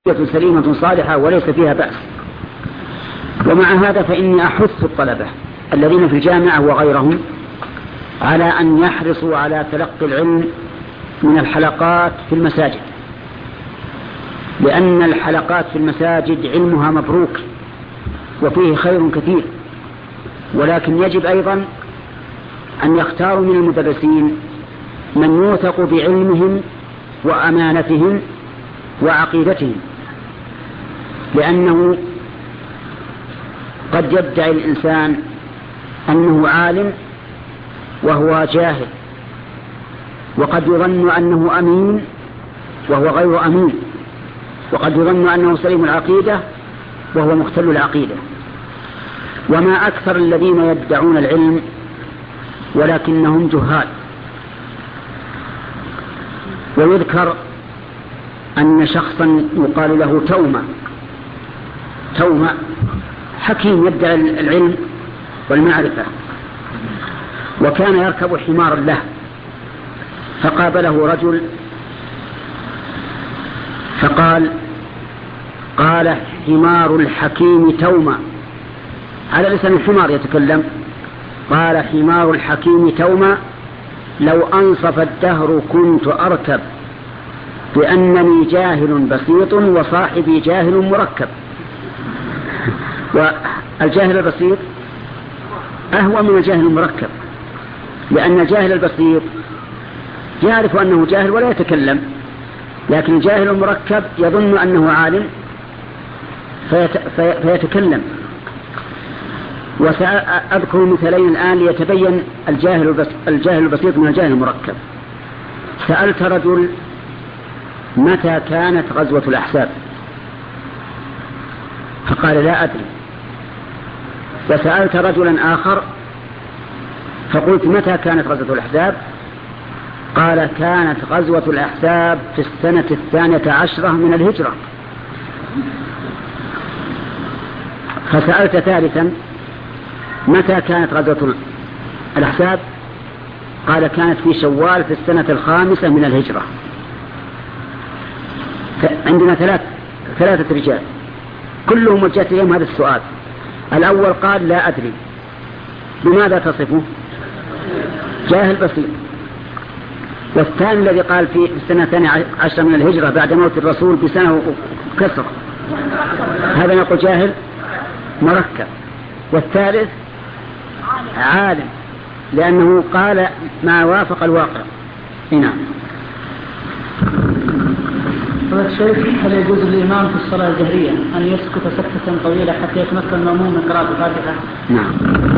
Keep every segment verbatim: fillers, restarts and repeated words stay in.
سليمة صالحة وليس فيها بأس. ومع هذا فإني أحث الطلبة الذين في الجامعة وغيرهم على أن يحرصوا على تلقي العلم من الحلقات في المساجد، لأن الحلقات في المساجد علمها مبروك وفيه خير كثير، ولكن يجب أيضا أن يختاروا من المدرسين من يوثق بعلمهم وأمانتهم وعقيدتهم، لأنه قد يدعي الإنسان أنه عالم وهو جاهل، وقد يظن أنه أمين وهو غير أمين، وقد يظن أنه سليم العقيدة وهو مختل العقيدة. وما أكثر الذين يدعون العلم ولكنهم جهال. ويذكر أن شخصا يقال له تومة تومة حكيم يدعي العلم والمعرفة، وكان يركب حمارا له، فقابله رجل فقال قال حمار الحكيم تومة، على لسان الحمار يتكلم، قال حمار الحكيم تومة لو أنصف الدهر كنت أركب، بأنني جاهل بسيط وصاحبي جاهل مركب. والجاهل البسيط أهوى من الجاهل المركب، لأن الجاهل البسيط يعرف أنه جاهل ولا يتكلم، لكن الجاهل المركب يظن أنه عالم فيت... في... فيتكلم. وسأذكر مثالين الآن ليتبين الجاهل, البس... الجاهل البسيط من الجاهل المركب. سألت رجل متى كانت غزوة الأحزاب؟ فقال لا أدري. وسألت رجلا آخر فقلت متى كانت غزوة الأحزاب؟ قال كانت غزوة الأحزاب في السنة الثانية عشرة من الهجرة. فسألت ثالثا متى كانت غزوة الأحزاب؟ قال كانت في شوال في السنة الخامسة من الهجرة. عندنا ثلاث ثلاثة رجال كلهم وجهت إليهم هذا السؤال. الأول قال لا أدري. بماذا تصفه؟ جاهل بسيط. والثاني الذي قال في السنة الثانية عشرة من الهجرة بعد موت الرسول بسنة كسر، هذا نقول جاهل مركب. والثالث عالم لأنه قال ما وافق الواقع. نعم. الشيخ هل يجوز للإمام في الصلاة الجهرية أن يسكت سكتة طويلة حتى يتمكن المأموم من قراءة الفاتحة؟ نعم.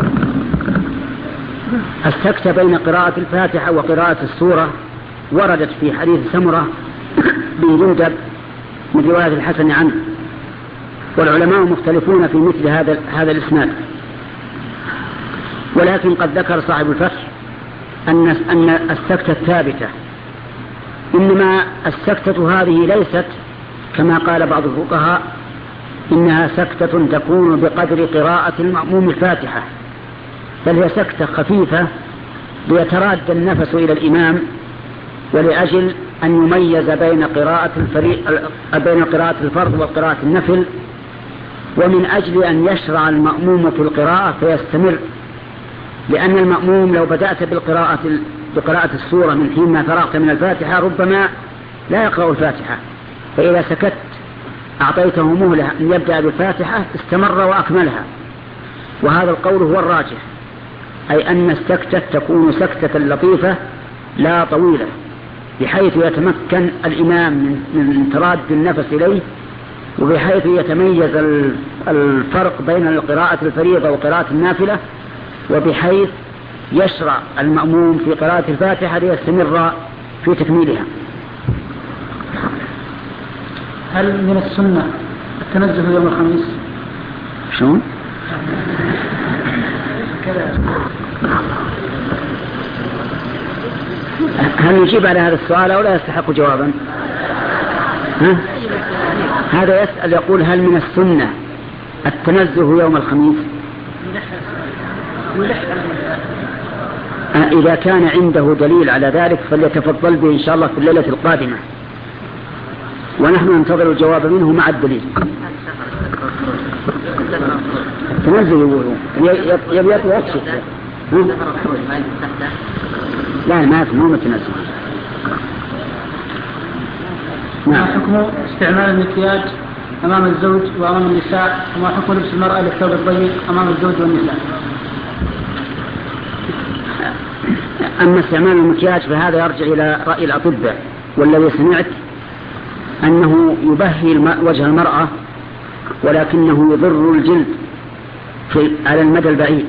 السكتة بين قراءة الفاتحة وقراءة السورة وردت في حديث سمرة بن جندب من رواية الحسن عنه، والعلماء مختلفون في مثل هذا هذا الإسناد. ولكن قد ذكر صاحب الفتح أن أن السكتة الثابتة، إنما السكتة هذه ليست كما قال بعض الفقهاء إنها سكتة تكون بقدر قراءة المأموم الفاتحة، بل هي سكتة خفيفة ليتراد النفس إلى الإمام، ولأجل أن يميز بين قراءة الفريق بين قراءة الفرض وقراءة النفل، ومن أجل أن يشرع المأموم في القراءة فيستمر. لأن المأموم لو بدأت بالقراءة بقراءة السورة من حين ما فرغت من الفاتحة ربما لا يقرأ الفاتحة، فإذا سكت أعطيته مهلة أن يبدأ بالفاتحة استمر وأكملها. وهذا القول هو الراجح، أي أن السكتة تكون سكتة لطيفة لا طويلة، بحيث يتمكن الإمام من تراد النفس إليه، وبحيث يتميز الفرق بين القراءة الفريضة وقراءة النافلة، وبحيث يشرع المأموم في قراءة الفاتحة ليستمر في تكميلها. هل من السنة التنزه يوم الخميس؟ شلون؟ هل يجيب على هذا السؤال أو لا يستحق جوابا؟ ها؟ هذا يسأل يقول هل من السنة التنزه يوم الخميس؟ إذا كان عنده دليل على ذلك فليتفضل به إن شاء الله في الليلة القادمة. ونحن ننتظر الجواب منه مع الدليل. تنزل الوضوء يبي يطلع يكشف. لا ما في مو متنزل. ما حكم استعمال المكياج أمام الزوج وأمام النساء، وما حكم لبس المرأة للثوب الضيق أمام الزوج والنساء؟ أما استعمال المكياج فهذا يرجع إلى رأي الأطباء، والذي سمعت أنه يبهي وجه المرأة ولكنه يضر الجلد في على المدى البعيد،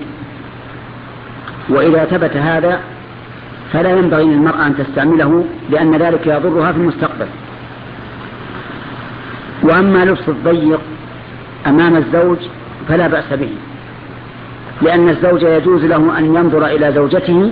وإذا ثبت هذا فلا ينبغي للمرأة أن تستعمله لأن ذلك يضرها في المستقبل. وأما لبس الضيق أمام الزوج فلا بأس به، لأن الزوج يجوز له أن ينظر إلى زوجته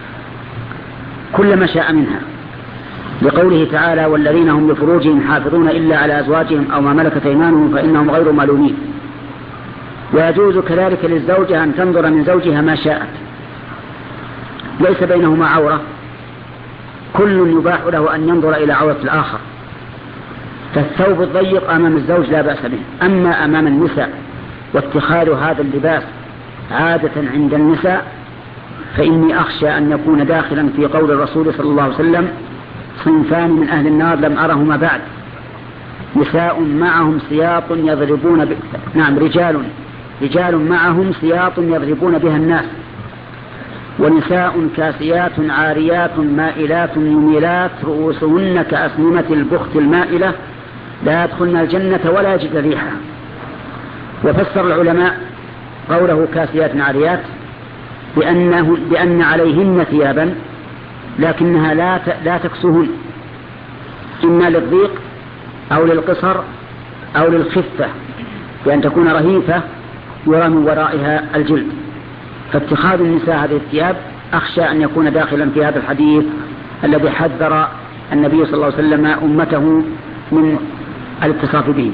كل ما شاء منها، لقوله تعالى: والذين هم لفروجهم حافظون إلا على أزواجهم أو ما ملكت أيمانهم فإنهم غير ملومين. ويجوز كذلك للزوجة أن تنظر من زوجها ما شاءت، ليس بينهما عورة، كل يباح له أن ينظر إلى عورة الآخر. فالثوب الضيق أمام الزوج لا بأس به. أما أمام النساء واتخاذ هذا اللباس عادة عند النساء فإني أخشى أن يكون داخلا في قول الرسول صلى الله عليه وسلم: صنفان من أهل النار لم أرهما بعد، نساء معهم سياط يضربون ب... نعم رجال رجال معهم سياط يضربون بها الناس، ونساء كاسيات عاريات مائلات يميلات رؤوسهن كأسنمة البخت المائلة لا يدخلن الجنة ولا يجد ريحها. وفسر العلماء قوله كاسيات عاريات بأنه بأن عليهن ثيابا لكنها لا لا تكسوهن، إما للضيق أو للقصر أو للخفة، بأن تكون رهيفة يرى من ورائها الجلد. فاتخاذ النساء هذه الثياب أخشى أن يكون داخلا في هذا الحديث الذي حذر النبي صلى الله عليه وسلم أمته من الاتصاف به.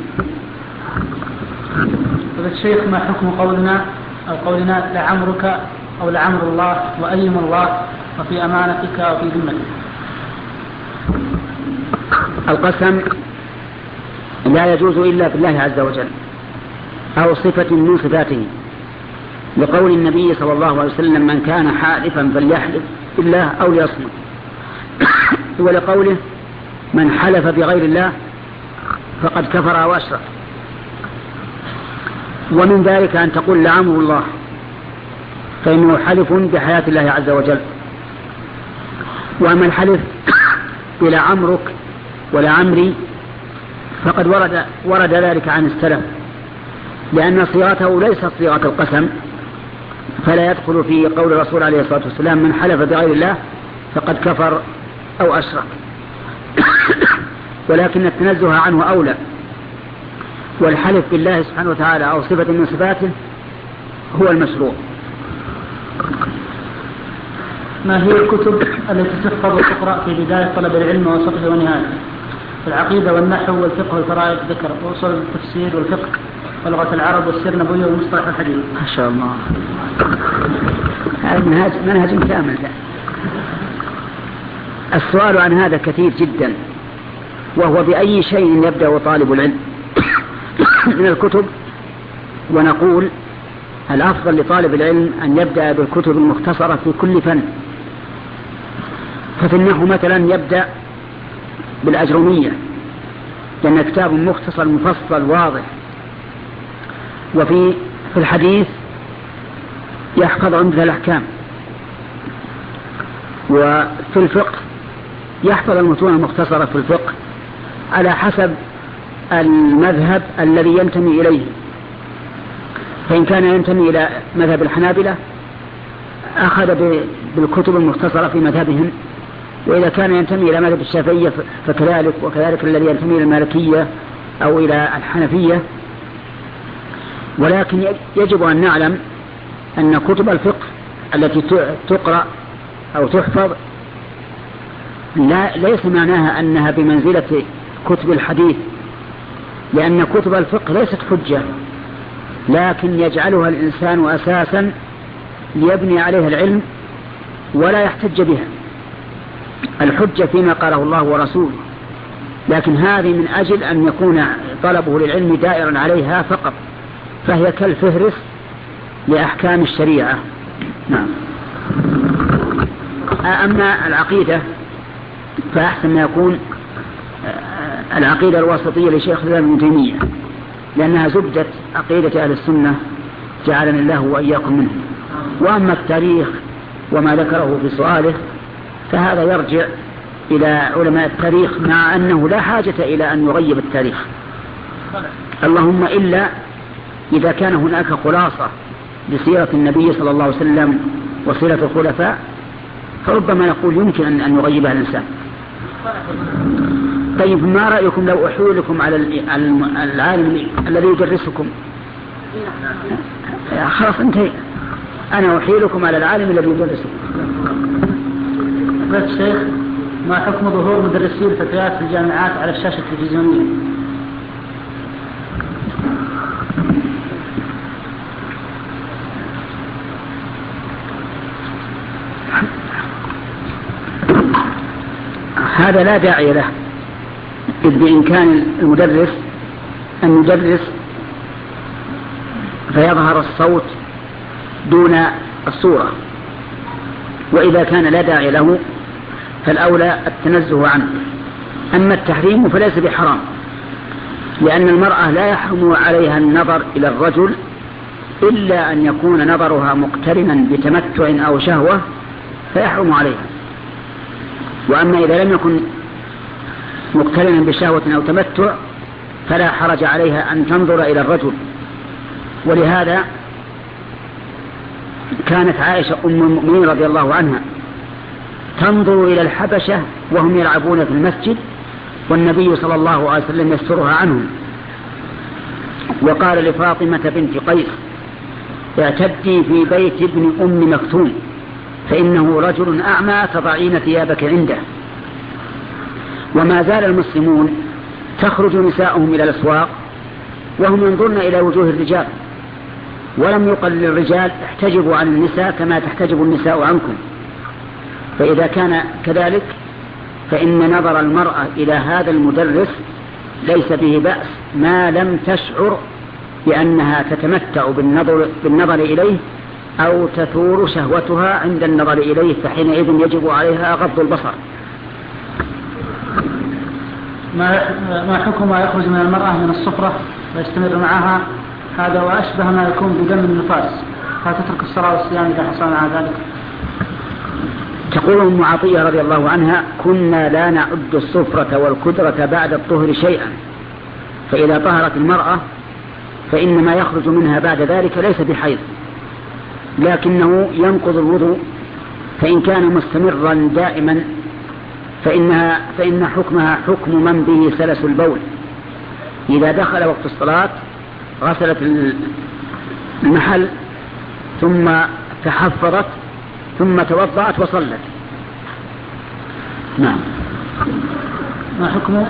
الشيخ ما حكم قولنا أو قولنا لعمرك أو لعمر الله وأيم الله وفي أمانتك وفي ذمتك؟ القسم لا يجوز إلا بالله عز وجل أو صفة من صفاته، لقول النبي صلى الله عليه وسلم: من كان حالفا فليحلف بالله أو ليصمت. ولقوله: من حلف بغير الله فقد كفر أو أشرك. ومن ذلك أن تقول لعمر الله، فإنه حلف بحياة الله عز وجل. وأما الحلف إلى عمرك ولا عمري فقد ورد, ورد ذلك عن السلف، لأن صيغته ليست صيغة القسم، فلا يدخل في قول الرسول عليه الصلاة والسلام: من حلف بغير الله فقد كفر أو أشرك. ولكن التنزه عنه أولى، والحلف بالله سبحانه وتعالى أو صفة من صفاته هو المشروع. ما هي الكتب التي تحفظ وتقرأ في بداية طلب العلم ووسطه ونهايته؟ العقيدة والنحو والفقه والفرائض ذكر، وأصول التفسير والفقه ولغة العرب والسير النبوية ومصطلح الحديث. ما شاء الله، هذا منهج منهج كامل. السؤال عن هذا كثير جدا، وهو بأي شيء يبدأ طالب العلم من الكتب. ونقول الأفضل لطالب العلم أن يبدأ بالكتب المختصرة في كل فن. ففي النحو مثلا يبدأ بالأجرمية، لأن كتاب مختصر مفصل واضح. وفي في الحديث يحفظ عمدة الأحكام. وفي الفقه يحفظ المتون المختصرة في الفقه على حسب المذهب الذي ينتمي إليه. فإن كان ينتمي إلى مذهب الحنابلة أخذ بالكتب المختصرة في مذهبهم، وإذا كان ينتمي إلى مذهب الشافعية فكذلك، وكذلك الذي ينتمي إلى المالكية أو إلى الحنفية. ولكن يجب أن نعلم أن كتب الفقه التي تقرأ أو تحفظ لا ليس معناها أنها بمنزلة كتب الحديث، لأن كتب الفقه ليست حجة، لكن يجعلها الإنسان أساسا ليبني عليها العلم ولا يحتج بها. الحجة فيما قاله الله ورسوله، لكن هذه من أجل أن يكون طلبه للعلم دائرا عليها فقط، فهي كالفهرس لأحكام الشريعة. نعم. أما العقيدة فأحسن ما يكون العقيدة الوسطية لشيخ الإسلام ابن تيمية، لأنها زبدة عقيدة أهل السنة جعلنا الله وإياكم منه. وأما التاريخ وما ذكره في سؤاله فهذا يرجع إلى علماء التاريخ، مع أنه لا حاجة إلى أن يغيب التاريخ، اللهم إلا إذا كان هناك خلاصة لسيرة النبي صلى الله عليه وسلم وسيرة الخلفاء فربما نقول يمكن أن يغيبها الإنسان. طيب ما رأيكم لو أحولكم على العالم الذي يدرسكم؟ خلاص انتهي، أنا أحيلكم على العالم الذي يدرسكم. قلت الشيخ ما حكم ظهور مدرسي الفتيات في الجامعات على الشاشة التلفزيونية؟ هذا لا داعي له، إذ بإمكان المدرس أن يدرس فيظهر الصوت دون الصورة، وإذا كان لا داعي له فالأولى التنزه عنه. أما التحريم فليس بحرام، لأن المرأة لا يحرم عليها النظر إلى الرجل إلا أن يكون نظرها مقترنا بتمتع أو شهوة فيحرم عليها. وأما إذا لم يكن مقترنا بشهوة أو تمتع فلا حرج عليها أن تنظر إلى الرجل. ولهذا كانت عائشة أم المؤمنين رضي الله عنها تنظر إلى الحبشة وهم يلعبون في المسجد والنبي صلى الله عليه وسلم يسترها عنهم، وقال لفاطمة بنت قيس اعتدي في بيت ابن أم مكتوم فإنه رجل أعمى تضعين ثيابك عنده. وما زال المسلمون تخرج نساؤهم إلى الأسواق وهم ينظرن إلى وجوه الرجال، ولم يقل للرجال احتجبوا عن النساء كما تحتجب النساء عنكم. فإذا كان كذلك فإن نظر المرأة إلى هذا المدرس ليس به بأس ما لم تشعر بأنها تتمتع بالنظر, بالنظر إليه أو تثور شهوتها عند النظر إليه، فحينئذ يجب عليها غض البصر. ما حكم ما يخرج من المرأة من الصفرة ويستمر معها هذا وأشبه ما يكون بدم النفاس، هل تترك الصلاة والصيام إذا حصل مع ذلك؟ تقول أم عطية رضي الله عنها كنا لا نعد الصفرة والكدرة بعد الطهر شيئا، فإذا طهرت المرأة فإن ما يخرج منها بعد ذلك ليس بحيض لكنه ينقض الوضوء، فإن كان مستمرا دائما فإنها فإن حكمها حكم من به سلس البول. إذا دخل وقت الصلاة غسلت المحل ثم تحفظت ثم توضأت وصلت. نعم. ما حكم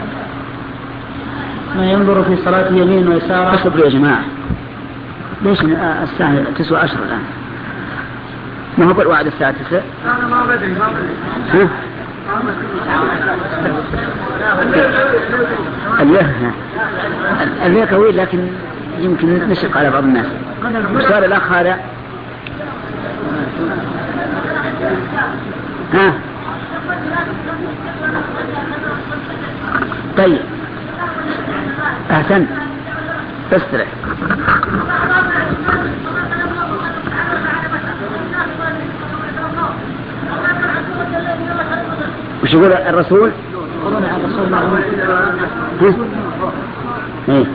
ما ينظر في صلاة يمين ويسار؟ اصبروا يا جماعة، ليش الساعة تسعة عشر الآن؟ ما هو بالوعد الساعة تسعة؟ أنا ما بدري ما بدري. ها؟ الليه الليه طويل لكن يمكن نشق على بعض الناس. وصار الأخ هذا ها طيب أحسن استرح. وش يقول الرسول؟ إيه؟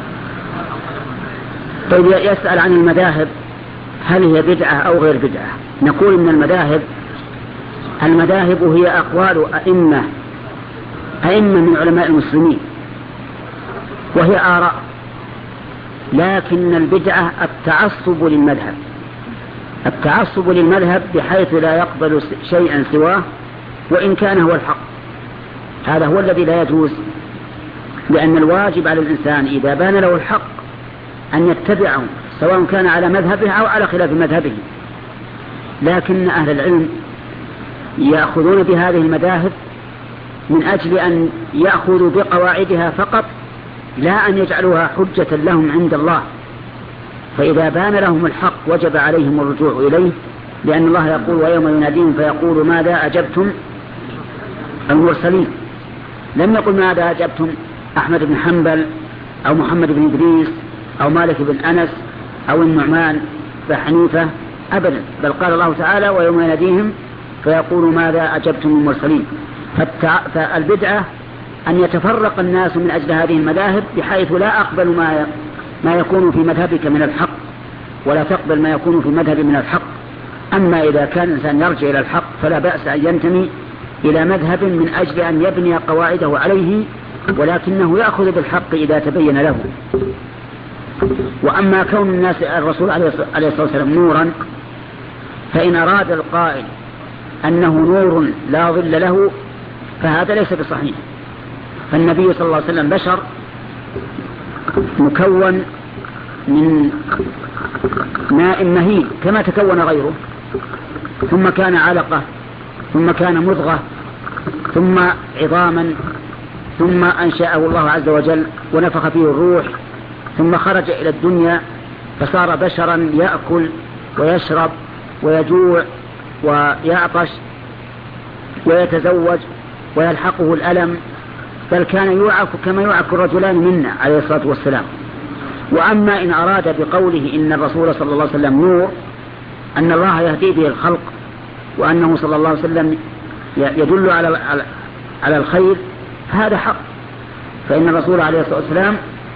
طيب يسأل عن المذاهب هل هي بدعة أو غير بدعة؟ نقول إن المذاهب المذاهب هي أقوال أئمة أئمة من علماء المسلمين وهي آراء، لكن البدعة التعصب للمذهب التعصب للمذهب بحيث لا يقبل شيئا سواه وإن كان هو الحق، هذا هو الذي لا يجوز، لأن الواجب على الإنسان إذا بان له الحق أن يتبعه سواء كان على مذهبه أو على خلاف مذهبه. لكن أهل العلم يأخذون بهذه المذاهب من أجل أن يأخذوا بقواعدها فقط، لا أن يجعلوها حجة لهم عند الله. فإذا بان لهم الحق وجب عليهم الرجوع إليه، لأن الله يقول ويوم يناديهم فيقول ماذا أجبتم المرسلين. لم يقل ماذا أجبتم أحمد بن حنبل أو محمد بن إدريس أو مالك بن أنس أو النعمان بن حنيفة أبدا، بل قال الله تعالى ويوم يناديهم فيقول ماذا أجبتم المرسلين. فالبدعة أن يتفرق الناس من أجل هذه المذاهب، بحيث لا أقبل ما ما يكون في مذهبك من الحق ولا تقبل ما يكون في مذهب من الحق. أما إذا كان الإنسان يرجع إلى الحق فلا بأس أن ينتمي إلى مذهب من أجل أن يبني قواعده عليه، ولكنه يأخذ بالحق إذا تبين له. وأما كون الناس الرسول عليه الصلاة والسلام نورا، فإن أراد القائل أنه نور لا ظل له فهذا ليس بصحيح. فالنبي صلى الله عليه وسلم بشر مكون من ماء مهين كما تكون غيره، ثم كان علقة، ثم كان مضغة، ثم عظاما، ثم أنشأه الله عز وجل ونفخ فيه الروح، ثم خرج إلى الدنيا فصار بشرا يأكل ويشرب ويجوع ويعطش ويتزوج ويلحقه الألم، بل كان يوعك كما يوعك الرجلان منا عليه الصلاة والسلام. وأما إن أراد بقوله إن الرسول صلى الله عليه وسلم نور أن الله يهدي به الخلق، وأنه صلى الله عليه وسلم يدل على على الخير، هذا حق. فإن الرسول عليه الصلاة والسلام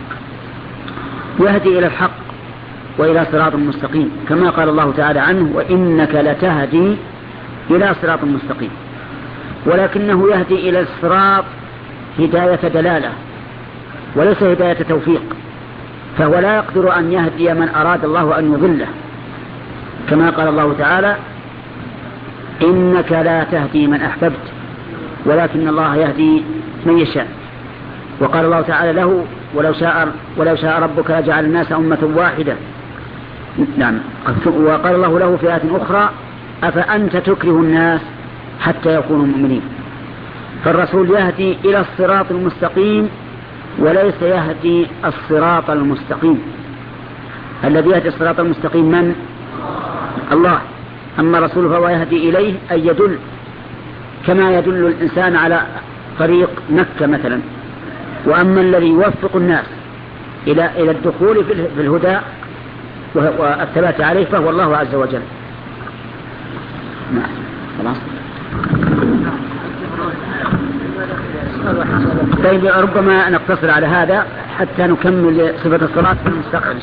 يهدي إلى الحق وإلى صراط مستقيم، كما قال الله تعالى عنه وإنك لتهدي إلى صراط مستقيم، ولكنه يهدي إلى الصراط هداية دلالة وليس هداية توفيق، فهو لا يقدر أن يهدي من أراد الله أن يضله، كما قال الله تعالى إنك لا تهدي من أحببت ولكن الله يهدي من يشاء. وقال الله تعالى له ولو شاء, ولو شاء ربك لجعل الناس أمة واحدة. نعم. وقال الله له في آيات أخرى أفأنت تكره الناس حتى يكونوا مؤمنين. فالرسول يهدي إلى الصراط المستقيم وليس يهدي الصراط المستقيم. الذي يهدي الصراط المستقيم من؟ الله. أما الرسول فهو يهدي إليه أي يدل، كما يدل الإنسان على طريق مكة مثلا. وأما الذي يوفق الناس إلى إلى الدخول في الهدى والثبات عليه فهو الله عز وجل. نعم. خلاص. طيب ربما نقتصر على هذا حتى نكمل صفة الصلاة في المستقبل.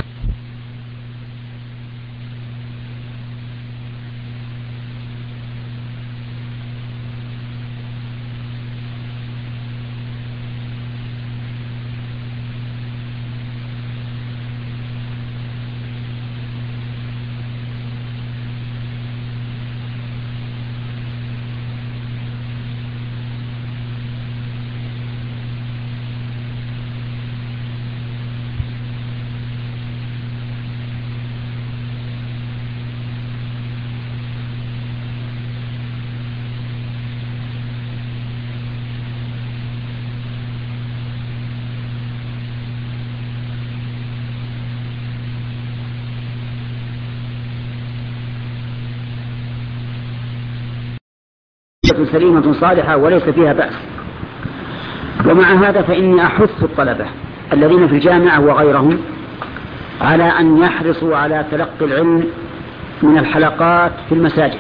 سليمة صالحة وليس فيها بأس. ومع هذا فإني أحث الطلبة الذين في الجامعة وغيرهم على أن يحرصوا على تلقي العلم من الحلقات في المساجد،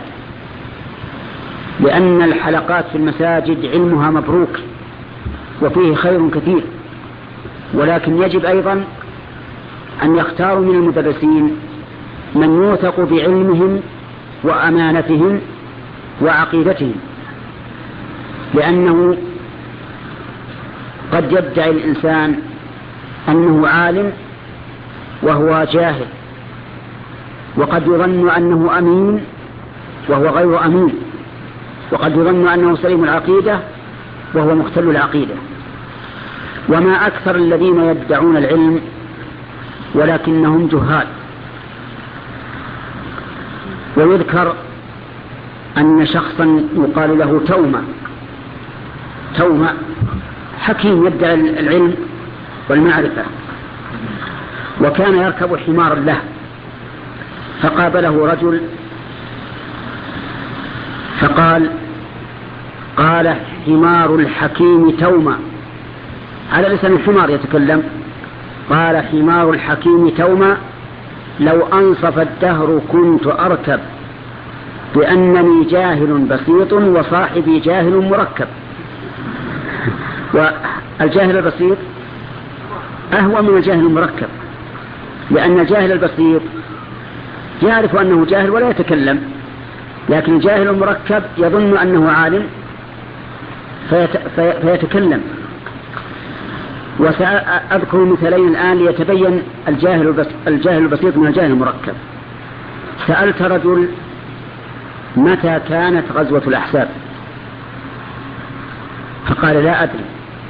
لأن الحلقات في المساجد علمها مبروك وفيه خير كثير، ولكن يجب أيضا أن يختاروا من المدرسين من يوثق بعلمهم وأمانتهم وعقيدتهم، لأنه قد يدعي الإنسان أنه عالم وهو جاهل، وقد يظن أنه أمين وهو غير أمين، وقد يظن أنه سليم العقيدة وهو مختل العقيدة. وما أكثر الذين يدعون العلم ولكنهم جهال. ويذكر أن شخصا يقال له توما توما حكيم يدعي العلم والمعرفة، وكان يركب حمارا له، فقابله رجل فقال قال حمار الحكيم توما، على لسان الحمار يتكلم، قال حمار الحكيم توما لو أنصف الدهر كنت أركب بأنني جاهل بسيط وصاحبي جاهل مركب. والجاهل البسيط أهوى من الجاهل المركب، لأن الجاهل البسيط يعرف أنه جاهل ولا يتكلم، لكن الجاهل المركب يظن أنه عالم فيت... في... فيتكلم. وسأذكر مثالين الآن ليتبين الجاهل, البس... الجاهل البسيط من الجاهل المركب. سألت رجل متى كانت غزوة الأحزاب؟ فقال لا أدري.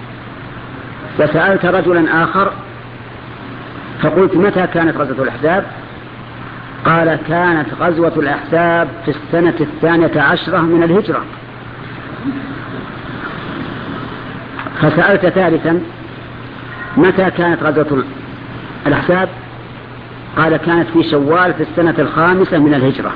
وسألت رجلا آخر فقلت متى كانت غزوة الأحزاب؟ قال كانت غزوة الأحزاب في السنة الثانية عشرة من الهجرة. فسألت ثالثا متى كانت غزوة الأحزاب؟ قال كانت في شوال في السنة الخامسة من الهجرة.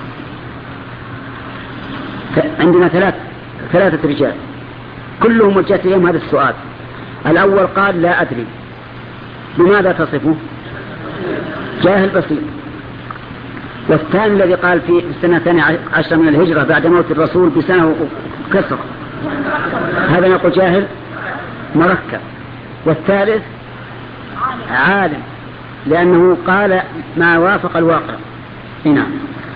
عندنا ثلاث ثلاثة رجال كلهم وجهت إليهم هذا السؤال. الأول قال لا أدري. بماذا تصفه؟ جاهل بسيط. والثاني الذي قال في السنة الثانية عشر من الهجرة بعد موت الرسول بسنة وكسر، هذا نقول جاهل مركب. والثالث عالم لأنه قال ما وافق الواقع. نعم.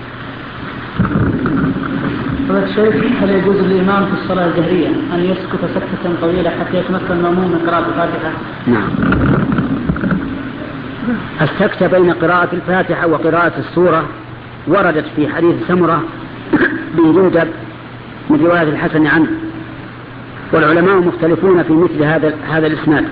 فضل الشيخ، هل يجوز للإمام في الصلاة الجهرية أن يسكت سكتة طويلة حتى يتمكن المأموم من قراءة الفاتحة؟ نعم. السكتة بين قراءة الفاتحة وقراءة السورة وردت في حديث سمرة بن جندب من رواية الحسن عنه، والعلماء مختلفون في مثل هذا هذا الإسناد،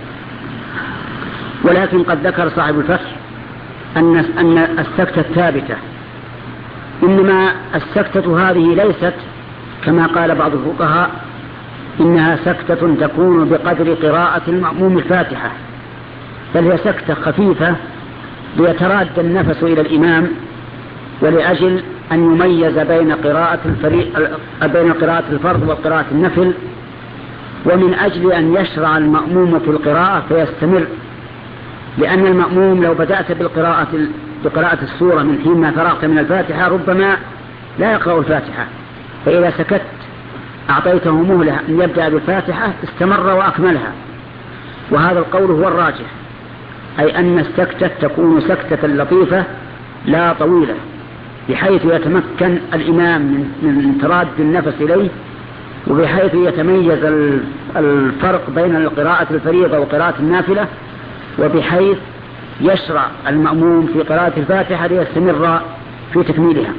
ولكن قد ذكر صاحب الفتح أن أن السكتة الثابتة، إنما السكتة هذه ليست كما قال بعض الفقهاء إنها سكتة تكون بقدر قراءة المأموم الفاتحة، بل هي سكتة خفيفة ليتراد النفس إلى الإمام، ولأجل أن يميز بين قراءة الفريق بين قراءة الفرض وقراءة النفل، ومن أجل أن يشرع المأموم في القراءة فيستمر، لأن المأموم لو بدأت بالقراءة بقراءة السورة من حين ما فرغت من الفاتحة ربما لا يقرأ الفاتحة، فإذا سكت أعطيته مهلة أن يبدأ بالفاتحة استمر وأكملها. وهذا القول هو الراجح، أي أن السكتة تكون سكتة لطيفة لا طويلة، بحيث يتمكن الإمام من تراد النفس إليه، وبحيث يتميز الفرق بين القراءة الفريضة وقراءة النافلة، وبحيث يشرع المأموم في قراءة الفاتحة ليستمر في تكميلها.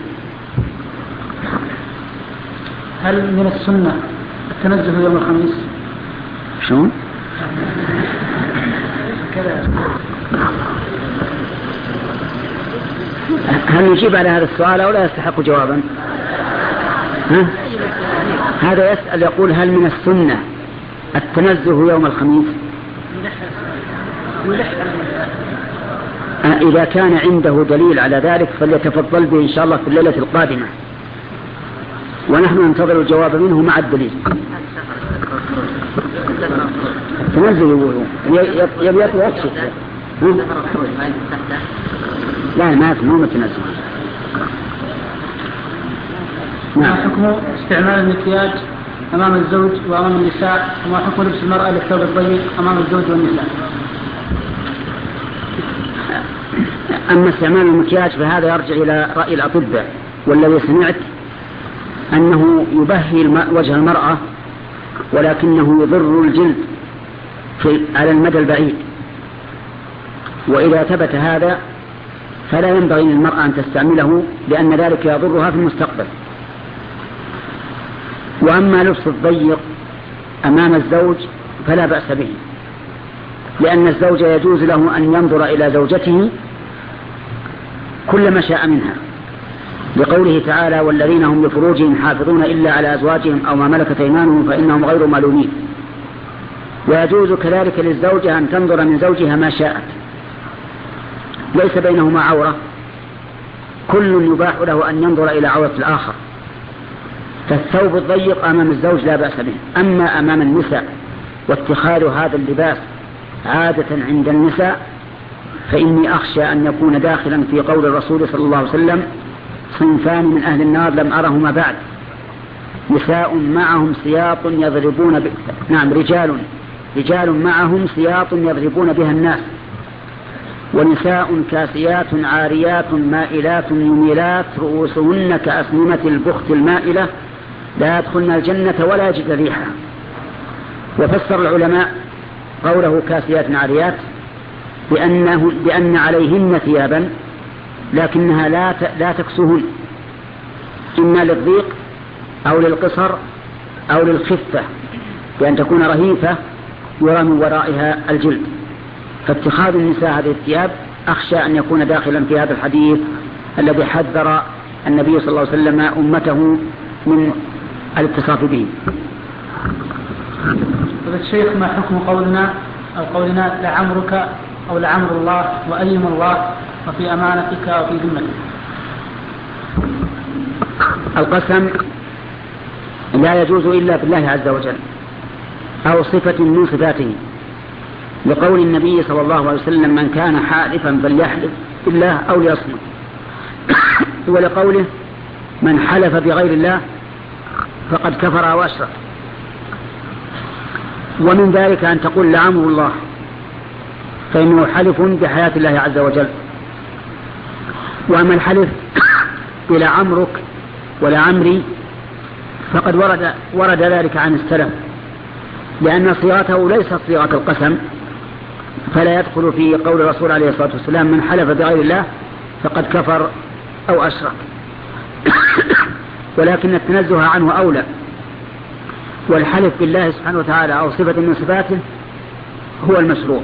هل من السنة التنزه يوم الخميس؟ شون؟ هل نجيب على هذا السؤال أو لا يستحق جوابا؟ ها؟ هذا يسأل يقول هل من السنة التنزه يوم الخميس؟ إذا كان عنده دليل على ذلك فليتفضل به إن شاء الله في الليلة القادمة، ونحن ننتظر الجواب منه مع الدليل. التنزه يبي يطلع يكشف. لا ما في مو التنزه. ما حكم استعمال المكياج أمام الزوج وأمام النساء، وما حكم لبس المرأة للثوب الضيق أمام الزوج والنساء؟ أما استعمال المكياج فهذا يرجع إلى رأي الأطباء، والذي سمعت أنه يبهي وجه المرأة ولكنه يضر الجلد في على المدى البعيد، وإذا ثبت هذا فلا ينبغي للمرأة أن تستعمله لأن ذلك يضرها في المستقبل. وأما لبس الضيق أمام الزوج فلا بأس به، لأن الزوج يجوز له أن ينظر إلى زوجته كل ما شاء منها، لقوله تعالى والذين هم لفروجهم حافظون إلا على أزواجهم أو ما ملكت أيمانهم فإنهم غير ملومين. ويجوز كذلك للزوجة أن تنظر من زوجها ما شاءت، ليس بينهما عورة، كل يباح له أن ينظر إلى عورة الآخر. فالثوب الضيق أمام الزوج لا بأس به، أما أمام النساء واتخاذ هذا اللباس عادة عند النساء فإني أخشى أن يكون داخلا في قول الرسول صلى الله عليه وسلم: صنفان من أهل النار لم أرهما بعد، نساء معهم سياط يضربون ب... نعم رجال رجال معهم سياط يضربون بها الناس، ونساء كاسيات عاريات مائلات مميلات رؤوسهن كأسنمة البخت المائلة لا يدخلن الجنة ولا يجد ريحها. وفسر العلماء قوله كاسيات عاريات بأنه بأن عليهن ثيابا لكنها لا لا تكسوهن، إما للضيق أو للقصر أو للخفة، بأن تكون رهيفة يرى من ورائها الجلد. فاتخاذ النساء هذه الثياب أخشى أن يكون داخلا في هذا الحديث الذي حذر النبي صلى الله عليه وسلم أمته من الاتصاف به. الشيخ ما حكم قولنا أو قولنا لعمرك أو لعمر الله وأيم الله وفي أمانتك وفي ذمتك؟ القسم لا يجوز إلا بالله عز وجل أو صفة من صفاته، لقول النبي صلى الله عليه وسلم: من كان حالفا فليحلف بالله أو ليصمت، ولقوله: من حلف بغير الله فقد كفر وأشرك. ومن ذلك أن تقول لعمر الله، فإنه حلف بحياة الله عز وجل. وأما الحلف إلى عمرك ولا عمري فقد ورد, ورد ذلك عن السلف، لأن صيغته ليست صيغة القسم، فلا يدخل في قول الرسول عليه الصلاة والسلام: من حلف بغير الله فقد كفر أو أشرك. ولكن التنزه عنه أولى، والحلف بالله سبحانه وتعالى أو صفة من صفاته هو المشروع.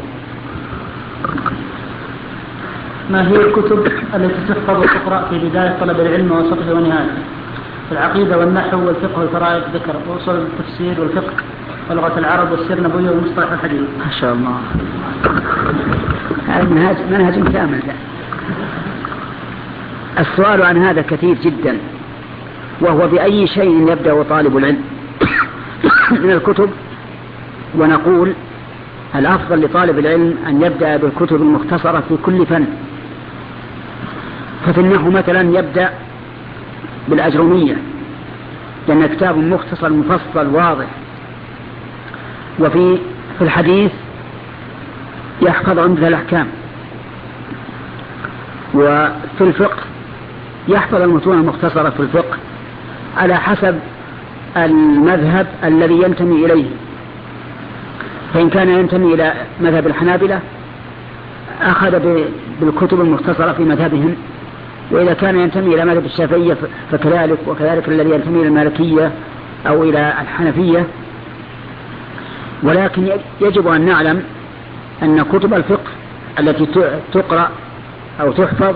ما هي الكتب التي تحفظ وتقرأ في بداية طلب العلم ووسطه ونهايته؟ في العقيدة والنحو والفقه والفرائض ذكر، وأصول التفسير والفقه ولغة العرب والسير النبوي ومصطلح الحديث. ما شاء الله، هذا منهج منهج كامل. السؤال عن هذا كثير جدا، وهو بأي شيء يبدأ طالب العلم من الكتب. ونقول الأفضل لطالب العلم أن يبدأ بالكتب المختصرة في كل فن. ففي النحو مثلا يبدأ بالأجرمية، لأن كتاب مختصر مفصل واضح. وفي في الحديث يحفظ عمدة الأحكام. وفي الفقه يحفظ المتون المختصرة في الفقه على حسب المذهب الذي ينتمي إليه، فإن كان ينتمي إلى مذهب الحنابلة أخذ بالكتب المختصرة في مذهبهم، وإذا كان ينتمي إلى مذهب الشافعية فكذلك، وكذلك الذي ينتمي إلى المالكية أو إلى الحنفية. ولكن يجب أن نعلم أن كتب الفقه التي تقرأ أو تحفظ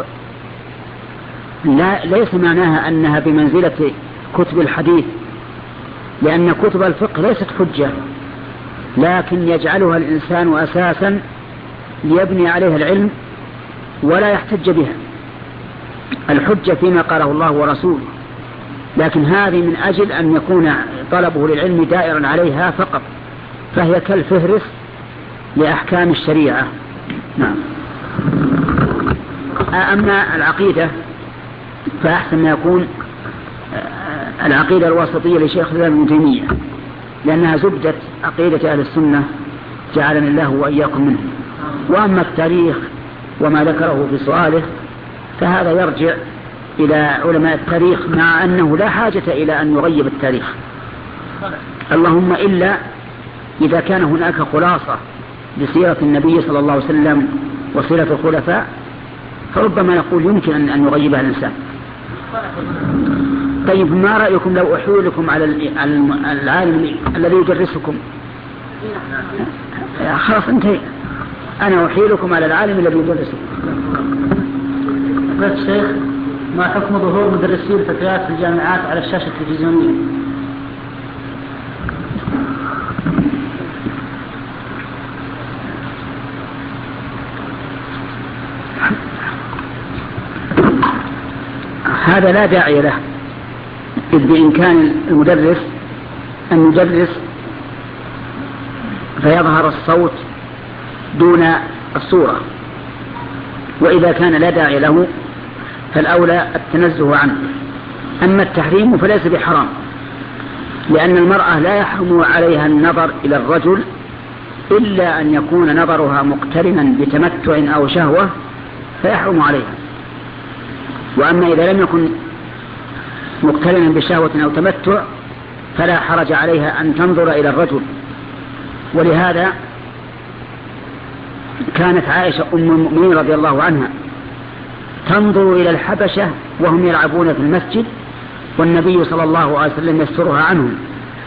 لا ليس معناها أنها بمنزلة كتب الحديث، لأن كتب الفقه ليست حجة، لكن يجعلها الإنسان أساسا ليبني عليها العلم ولا يحتج بها. الحجة فيما قاله الله ورسوله، لكن هذه من أجل أن يكون طلبه للعلم دائرا عليها فقط، فهي كالفهرس لأحكام الشريعة. نعم. أما العقيدة فأحسن ما يكون العقيدة الوسطية لشيخ الإسلام ابن تيمية، لأنها زبدة عقيدة أهل السنة جعلني الله وإياكم منه. وأما التاريخ وما ذكره في سؤاله فهذا يرجع إلى علماء التاريخ، مع أنه لا حاجة إلى أن يغيب التاريخ، اللهم إلا إذا كان هناك خلاصة لسيرة النبي صلى الله عليه وسلم وسيرة الخلفاء فربما نقول يمكن أن يغيبها الإنسان. طيب، ما رأيكم لو أحولكم على العالم الذي يدرسكم؟ خلاص انتهي، أنا أحيلكم على العالم الذي يدرسكم. قلت الشيخ: ما حكم ظهور مدرسين الفتيات في الجامعات على الشاشة التلفزيونية؟ هذا لا داعي له، إذ بإمكان المدرس أن يدرس فيظهر الصوت دون الصورة، وإذا كان لا داعي له فالأولى التنزه عنه. أما التحريم فليس بحرام، لأن المرأة لا يحرم عليها النظر إلى الرجل إلا أن يكون نظرها مقترنا بتمتع أو شهوة فيحرم عليها. وأما إذا لم يكن مقترنا بشهوة أو تمتع فلا حرج عليها أن تنظر إلى الرجل. ولهذا كانت عائشة أم المؤمنين رضي الله عنها تنظر إلى الحبشة وهم يلعبون في المسجد، والنبي صلى الله عليه وسلم يسترها عنهم،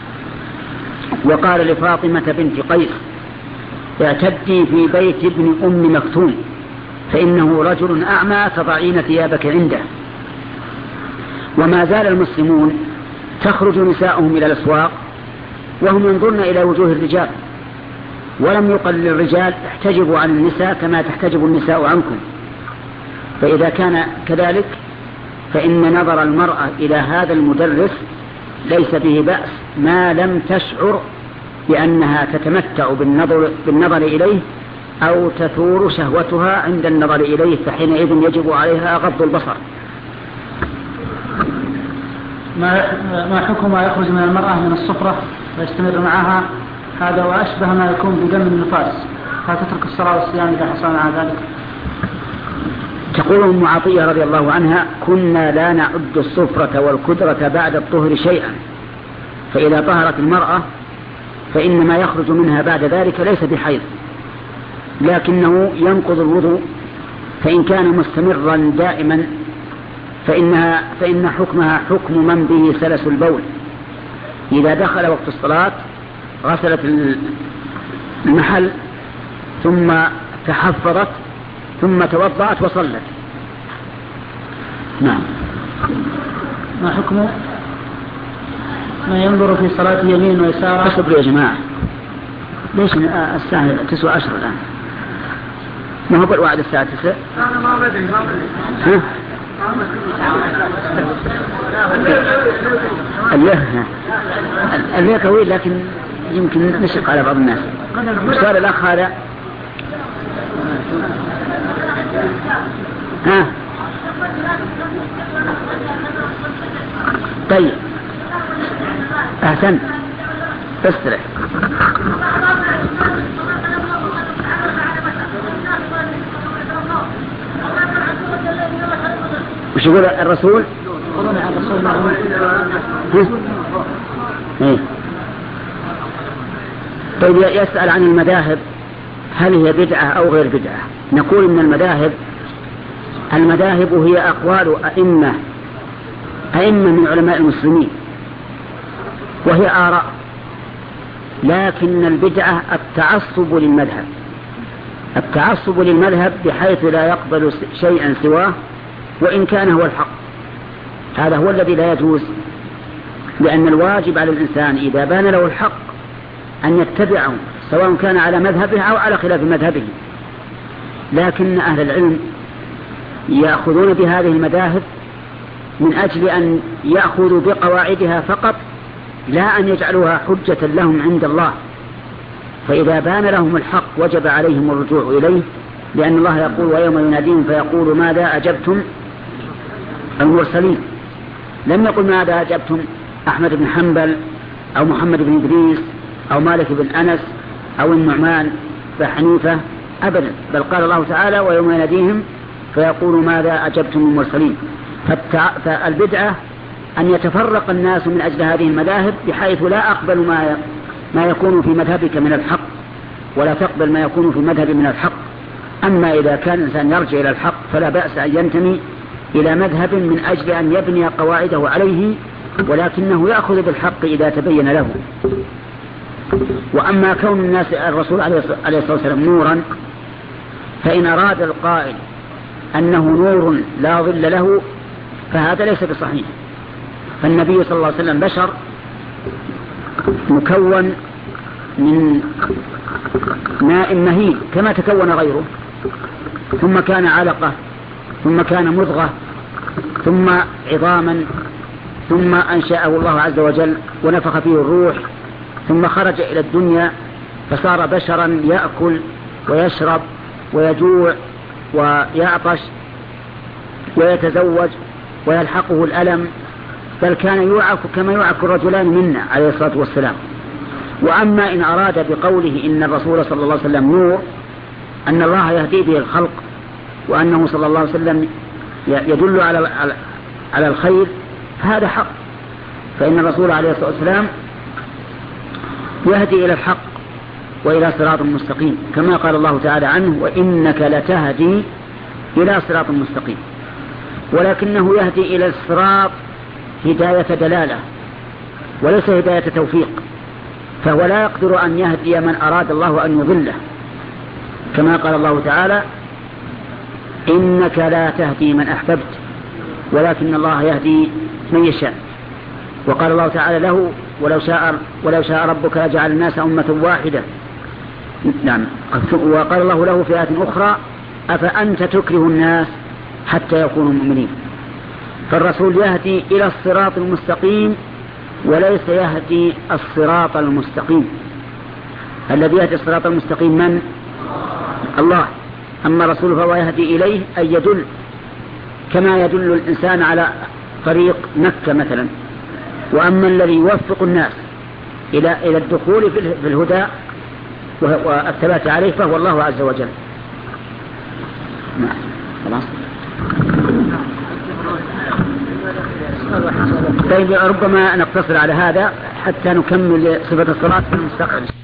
وقال لفاطمة بنت قيس: اعتدي في بيت ابن أم مكتوم فإنه رجل أعمى تضعين ثيابك عنده. وما زال المسلمون تخرج نساءهم إلى الأسواق وهم ينظرن إلى وجوه الرجال، ولم يقل للرجال احتجبوا عن النساء كما تحتجب النساء عنكم. فإذا كان كذلك فإن نظر المرأة إلى هذا المدرس ليس به بأس ما لم تشعر بأنها تتمتع بالنظر, بالنظر إليه أو تثور شهوتها عند النظر إليه، فحينئذ يجب عليها غض البصر. ما ما حكم ما يخرج من المرأة من الصفرة ويستمر معها هذا وأشبه ما يكون بدم النفاس، فتترك الصلاة والصيام إذا حصل معها ذلك؟ تقول أم عطية رضي الله عنها: كنا لا نعد الصفرة والكدرة بعد الطهر شيئا، فإذا طهرت المرأة فإن ما يخرج منها بعد ذلك ليس بحيض، لكنه ينقض الوضوء، فإن كان مستمرا دائما فإنها فإن حكمها حكم من به سلس البول. إذا دخل وقت الصلاة غسلت المحل ثم تحفظت ثم توضأت وصلت. نعم. ما حكم ما ينظر في صلاة يمين ويسار؟ اصبروا يا جماعة، ليش الساعة تسعة عشر الآن؟ ما هو بالوعد الساعة تسعة؟ أنا ما بدري ما بدري. الليه الليه طويل لكن يمكن نشق على بعض الناس. وصار الأخ هذا ها طيب أحسن استرح. وش يقول الرسول؟ إيه؟ طيب يسأل عن المذاهب هل هي بدعة أو غير بدعة؟ نقول إن المذاهب المذاهب هي أقوال أئمة أئمة من علماء المسلمين، وهي آراء، لكن البدعة التعصب للمذهب التعصب للمذهب بحيث لا يقبل شيئا سواه وإن كان هو الحق. هذا هو الذي لا يجوز، لأن الواجب على الإنسان إذا بان له الحق أن يتبعه سواء كان على مذهبه أو على خلاف مذهبه. لكن أهل العلم يأخذون بهذه المذاهب من أجل أن يأخذوا بقواعدها فقط، لا أن يجعلوها حجة لهم عند الله. فإذا بان لهم الحق وجب عليهم الرجوع إليه، لأن الله يقول: ويوم يناديهم فيقول ماذا أجبتم المرسلين. لم يقل ماذا أجبتم أحمد بن حنبل أو محمد بن إدريس أو مالك بن أنس أو النعمان بن حنيفة أبدا، بل قال الله تعالى: ويوم يناديهم فيقول ماذا أجبتم المرسلين. فالبدعة أن يتفرق الناس من أجل هذه المذاهب بحيث لا أقبل ما ما يكون في مذهبك من الحق ولا تقبل ما يكون في مذهب من الحق. أما إذا كان الإنسان يرجع إلى الحق فلا بأس أن ينتمي إلى مذهب من أجل أن يبني قواعده عليه، ولكنه يأخذ بالحق إذا تبين له. وأما كون الناس الرسول عليه الصلاة والسلام نورا، فإن أراد القائل أنه نور لا ظل له فهذا ليس بصحيح. فالنبي صلى الله عليه وسلم بشر مكون من ماء مهين كما تكون غيره، ثم كان علقة، ثم كان مضغة، ثم عظاما، ثم أنشأه الله عز وجل ونفخ فيه الروح، ثم خرج إلى الدنيا فصار بشرا يأكل ويشرب ويجوع ويعطش ويتزوج ويلحقه الألم، بل كان يوعك كما يوعك الرجلان منا عليه الصلاة والسلام. وأما إن أراد بقوله إن الرسول صلى الله عليه وسلم نور أن الله يهدي به الخلق، وأنه صلى الله عليه وسلم يدل على على الخير، هذا حق، فإن الرسول عليه الصلاة والسلام يهدي إلى الحق وإلى صراط مستقيم، كما قال الله تعالى عنه وإنك لتهدي إلى صراط مستقيم، ولكنه يهدي إلى الصراط هداية دلالة وليس هداية توفيق، فهو لا يقدر أن يهدي من أراد الله أن يضله، كما قال الله تعالى إنك لا تهدي من أحببت ولكن الله يهدي من يشاء. وقال الله تعالى له ولو شاء, ولو شاء ربك لجعل الناس أمة واحدة. نعم. وقال الله له في آية أخرى أفأنت تكره الناس حتى يكونوا مؤمنين. فالرسول يهدي إلى الصراط المستقيم وليس يهدي الصراط المستقيم. الذي يهدي الصراط المستقيم من؟ الله. أما الرسول فهو يهدي إليه أي يدل، كما يدل الإنسان على طريق مكة مثلا. وأما الذي يوفق الناس إلى إلى الدخول في الهدى والثبات عليه فهو الله عز وجل. خلاص. طيب ربما نقتصر على هذا حتى نكمل صفة الصلاة في المستقبل.